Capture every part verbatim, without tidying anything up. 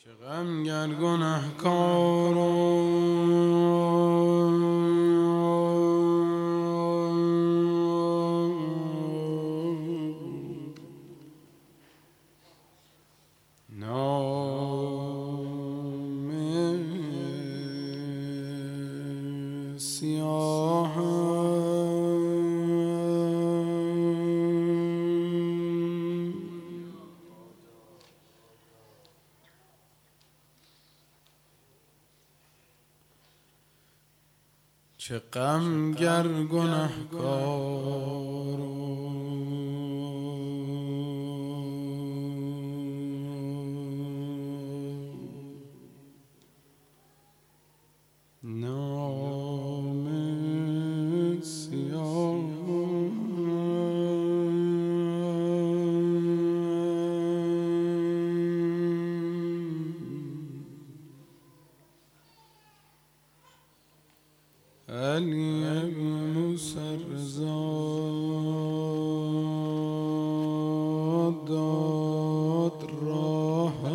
چه غمگر گنهکاران نام سیاه چه غمگر گنهکاران نام سیاه علی ابن سرزاد داد راه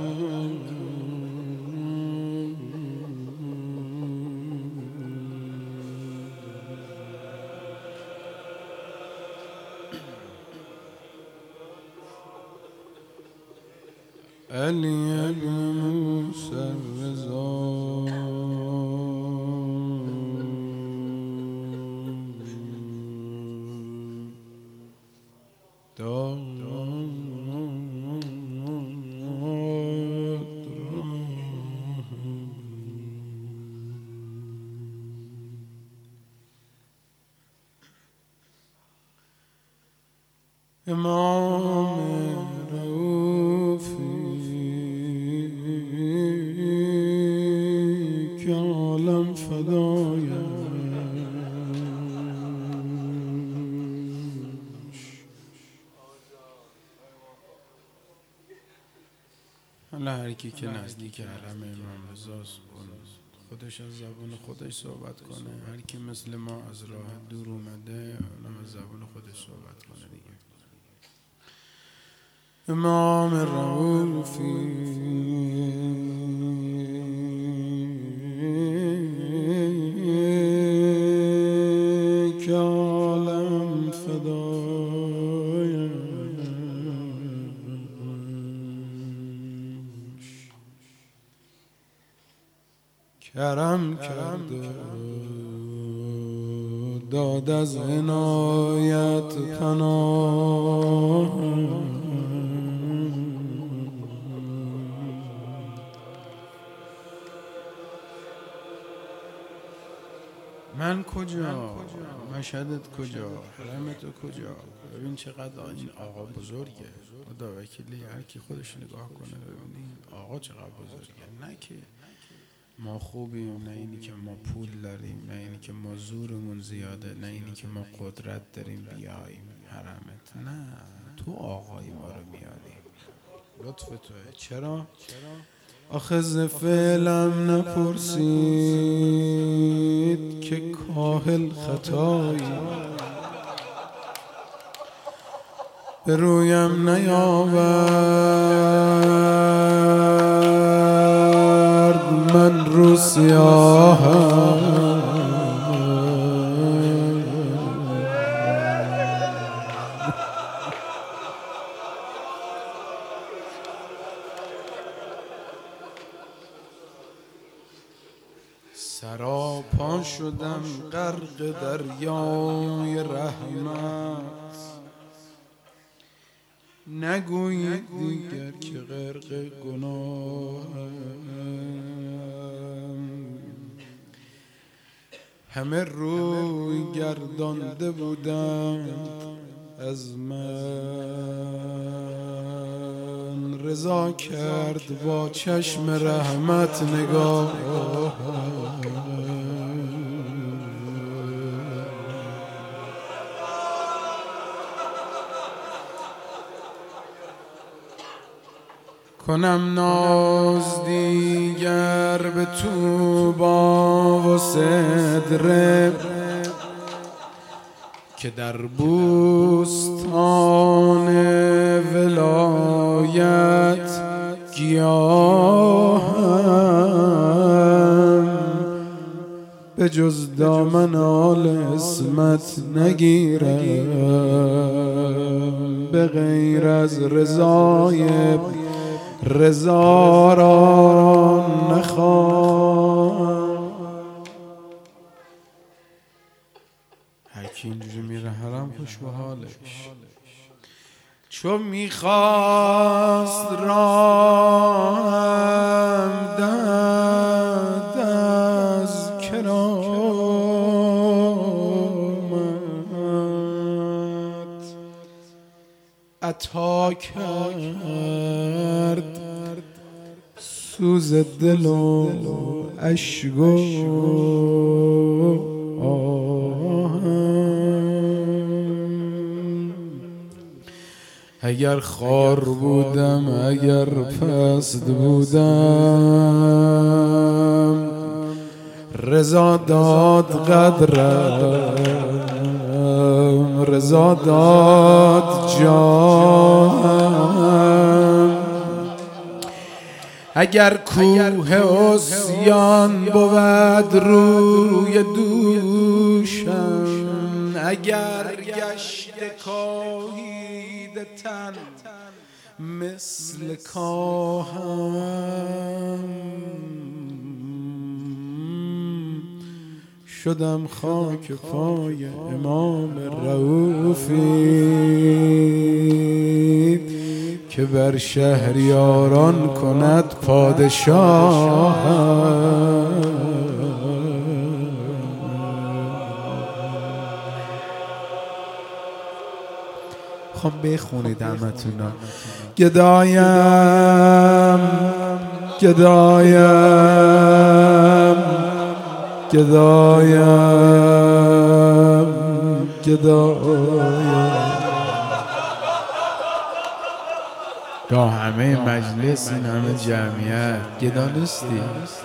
علی ابن سرزاد امام رؤوفی که عالم فدایش حالا هر کی که نزدیک حرم امام رضاست خودش از زبان خودش صحبت کنه، هر کی مثل ما از راه دور اومده حالا از زبان خودش صحبت کنه دیگه. امام رؤوفی که عالم فدایش کرم کرده داد از عنایت پناه من کجا؟ مشهدت کجا؟ حرم تو کجا؟ ببین چقدر این آقا بزرگه. خدا وکیلی هر کی خودش نگاه کنه ببینید آقا چقدر بزرگه. نه که ما خوبیم، نه اینی که ما پول داریم، نه اینی که ما زورمون زیاده، نه اینی که ما قدرت داریم بیاییم حرمت. نه، تو آقای ما رو میاری، لطف توه. چرا؟ آخه ز فعلم نپرسید که کاهل خطایی به رویم نیاورد من رو سیاهم سراپا شدم غرق دریای رحمت نگویید دیگر که غرق گناهم همه روی گردانده بودند از من رضا کرد با چشم رحمت نگاه کنم ناز دیگر به طوبا و سدره که در بوستان ولایت گیاهم به جز دامن آل اسمت نگیرم، به غیر از رضای رضا را نخواهم. هر کی اینجوری میره حرم خوش به حالش، چون میخواست راهم داد از کرامت، عطا کرد سوز دل و اشک و اگر خار بودم، اگر پست بودم، رضا داد قدرم، رضا داد جانم. اگر کوه عصیان بود روی دوشم، اگر گشت کاهید تن مثل کاهم، شدم خاک پای امام رؤوفی که بر شهریاران کند پادشاه. خب بخونید همتونا. گدایم گدایم گدایم گدایم. گاه همه مجلس، این همه جمعیت گدا نیستی؟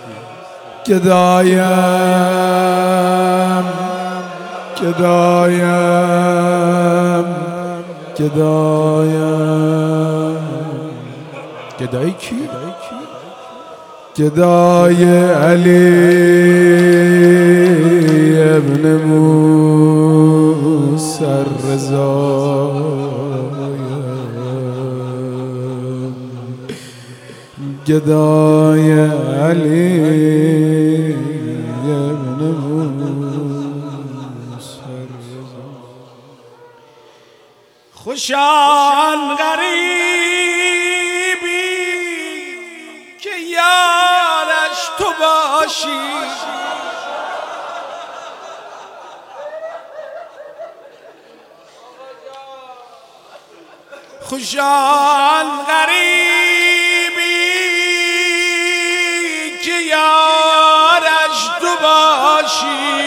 گدایم گدایم گدایم. گدای کی؟ گدای علی ابن موسی الرضا، گدای علی ابن موسی الرضا. خوشان غریبی که یارش تو باشی، خوشان غریبی که یارش تو باشی،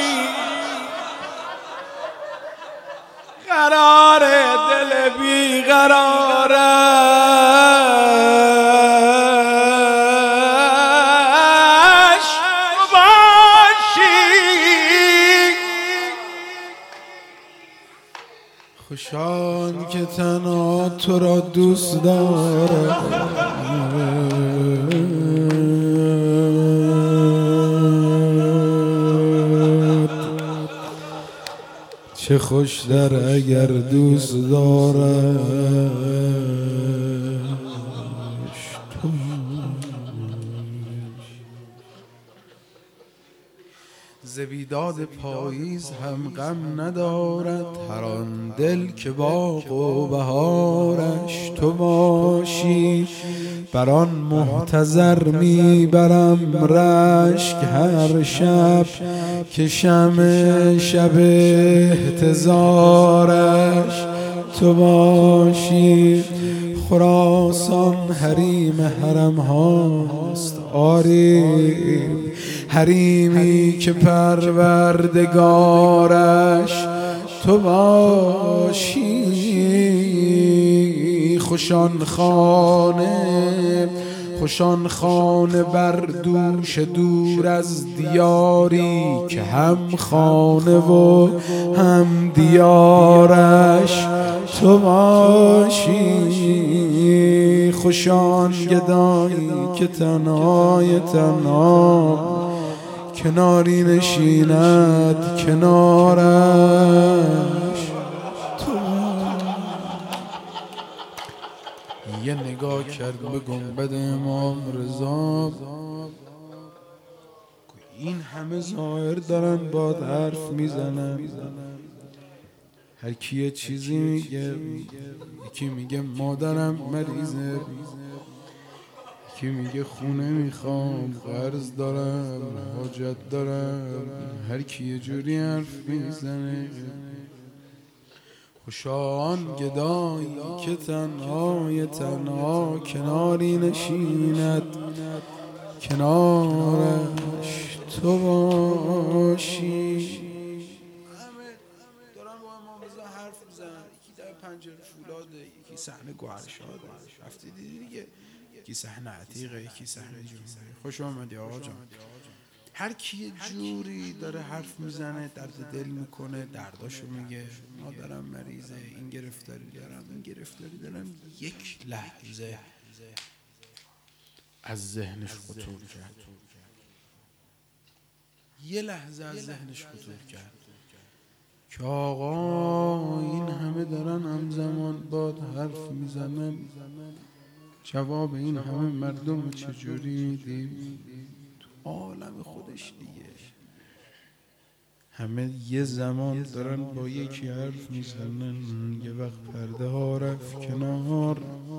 قرار دل بی قرارش باشی. خوشان که تنها تو را دوست دارد، چه خوش در اگر دوست دارد تو. ز بیداد پاییز هم غم ندارد هر آن دل که باغ و بهارش تو باشی. بر آن محتضر میبرم رشک هر شب که شمع شب احتضارش تو باشی. خراسان حریم حرم هاست آری، حریمی که پروردگارش تو باشی. خوشان خانه خوشان خانه بر دوش دور از دیاری که هم خانه و هم دیارش تو باشی. خوشان گدایی که تنهای تنها کناری نشیند کنارش تو. یه نگاه کرد به گنبد امام رضا، این همه ظاهر دارن باد حرف میزنن، هر کی یه چیزی میگه، یکی میگه مادرم مریضه، یکی میگه خونه میخوام، قرض دارم، حاجت دارم، هر کی یه جوری حرف میزنه. خوشان گدایی که تنهای تنها کناری نشیند کنارش تو باشی. حرف میزن، یکی در پنجره فولاده، یکی صحنه گوهرشاده، رفتی دیدی دیگه، یکی صحنه عتیقه، یکی صحنه جمهوری. خوش آمدی آقا جان. هر کی یه جوری داره حرف میزنه، درد دل میکنه، درداشو میگه، مادرم مریضه، این گرفتاری دارم، این گرفتاری دارم. یک لحظه از ذهنش خطور کرد، یه لحظه از ذهنش خطور کرد که آقا این همه دارن همزمان باد حرف میزنن، جواب این همه مردم چجوری میدیم؟ تو عالم خودش دیگه همه یه زمان دارن با یکی حرف میزنن. یه وقت پرده ها رفت کنار،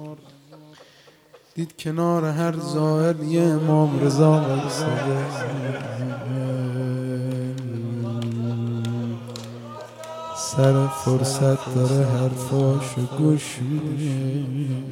دید کنار هر ظاهر یه امام رضا وایساده، سر فرصت داره حرفاشو گوش میده.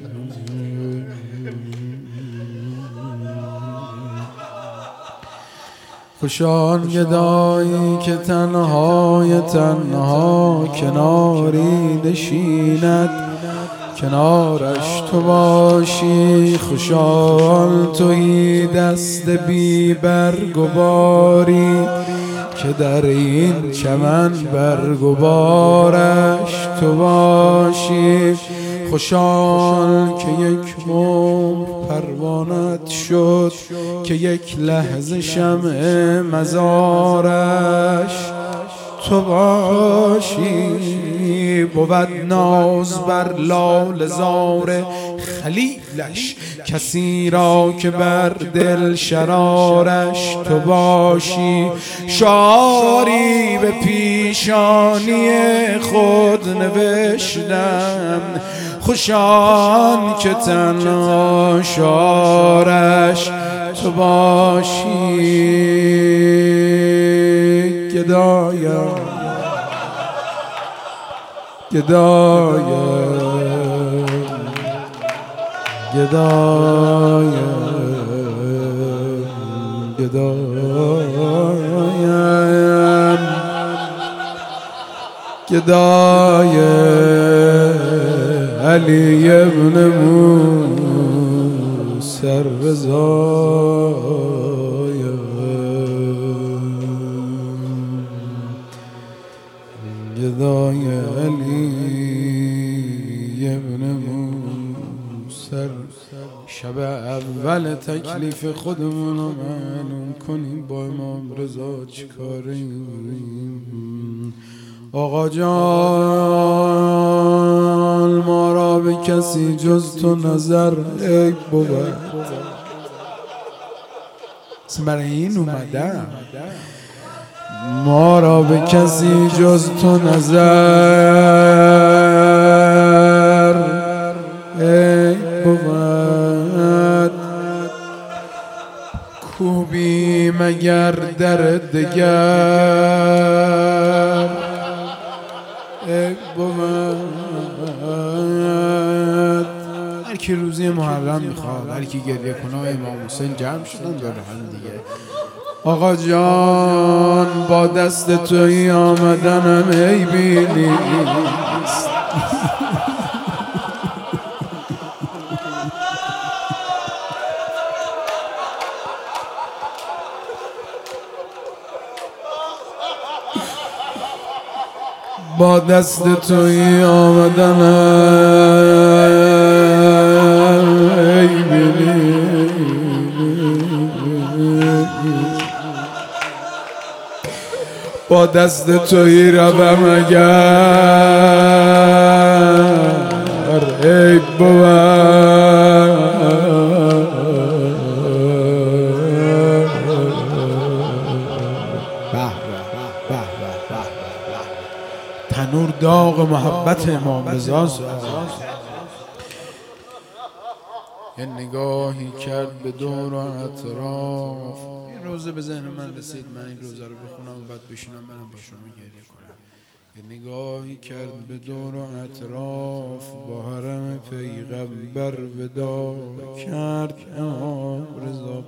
خوشان گدایی که تنهای تنها کناری نشیند کنارش تو باشی. خوشان تویی دست بی برگ و باری که در این چمن برگ و بارش تو باشی. خوشان که یک عمر پروانت شد، که یک لحظه شمع مزارش تو باشی. بود ناز بر لاله زار خلیلش، کسی را که بر دل شرارش تو باشی. شعاری به پیشانی خود نوشتم، خوشان که تنها شعارش تو باشی. گدایم گدایم گدایم گدایم گدایم علی ابن موسی رضایم. گدای علی ابن موسی. شب اول تکلیف خودمون رو معلوم کنیم، با امام رضا چیکاریم؟ آقا جان ما را به کسی جز تو نظر عیب بود، برای این اومدم. ما را به کسی جز تو نظر عیب بود، کوبی مگر در دگر عیب بود. هر کی روزی محرم میخواد، هر کی گریه کنه امام حسین جمع شدن داره هم دیگه. آقا جان با دست توی آمدنم عیبی نیست. با دست توی آمدنم با دست تویی روم اگر عیب بود. تنور داغ محبت امام رضا. یه نگاهی کرد به دور و اطراف. این روزه به ذهن من رسید، من این روزه رو بخونم و بعد بشینم برم با شما گریه کنم. یه نگاهی کرد به دور و اطراف، با حرم پیغمبر ودا کرد امام رضا.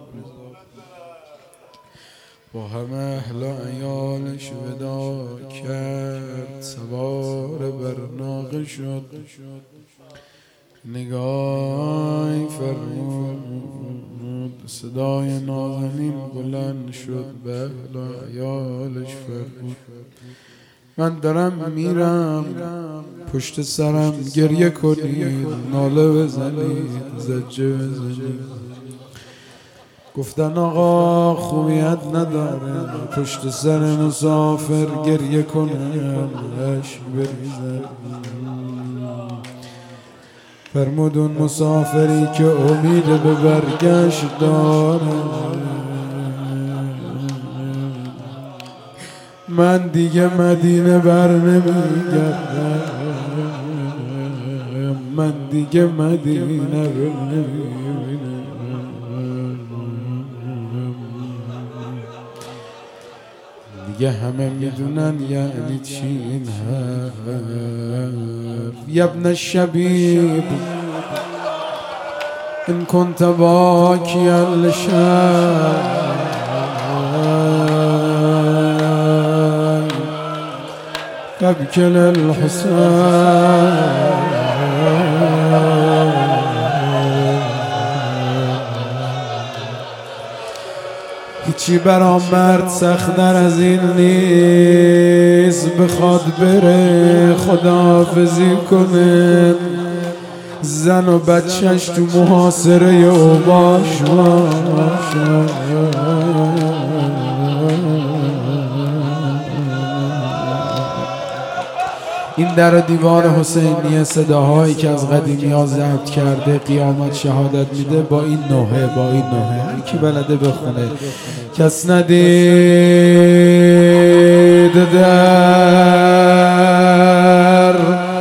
با همه اهل و عیالش ودا کرد، سوار بر ناقه شد. نگاهی فرمود، صدای نازنین بلند شد، به اهل و عیالش فرمود من دارم میرم، پشت سرم گریه کنید، ناله بزنید، زجه بزنید. گفتن آقا خوبیت نداره پشت سر مسافر گریه کنم، اشک بریزن. فرمودون مسافری که امید به برگشت داره، من دیگه مدینه بر نمیگردم، من دیگه مدینه رو نمیبینم. دیگه همه میدونن یعنی چی این حرف. یبن الشبیب ان كنت باکیا لشیء فابکی للحسین. هیچی برام مرد سخت‌تر از این نیست، بخواد بره خداحافظی کنه، زن و بچهش تو محاصره اوباش باشه. این در و دیوار حسینیه صداهایی که از قدیمی ها ضبط کرده قیامت شهادت میده با این نوحه، با این نوحه هر کی بلده بخونه. کس ندید در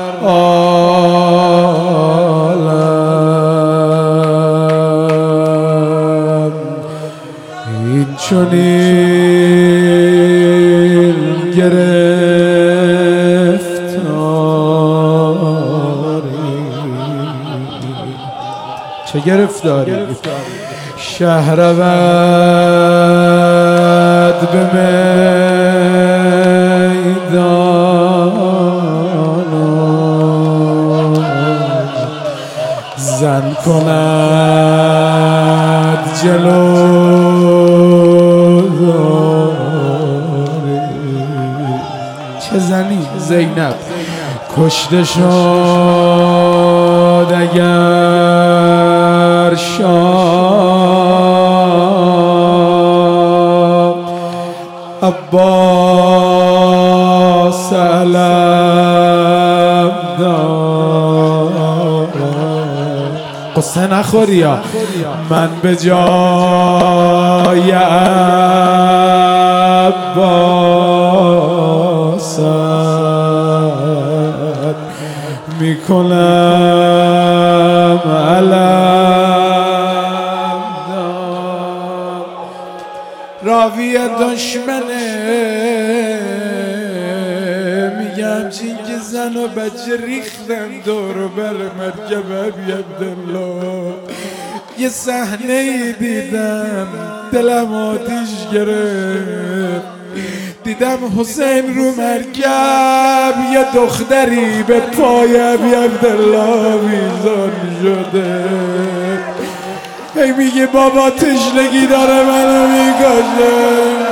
عالم این چنین گرفت چه گرفتاری. شهرود به میدان، زن کند جلو داری. چه زنی؟ زینب کشته شد اگر شاه عباس علم دارد. قصه نخوریا من به جای عباس میکنم علم دار. راوی دشمنه میگم چینکه زن و بچه ریختن دور و بر مرکب ابی عبدالله. یه صحنه ای دیدم دلم آتیش گرفت، دیدم حسین رو مرکب یه دختری به پای ابی عبدالله میزان شده. هی میگه بابا تشنگی داره منو میکشه.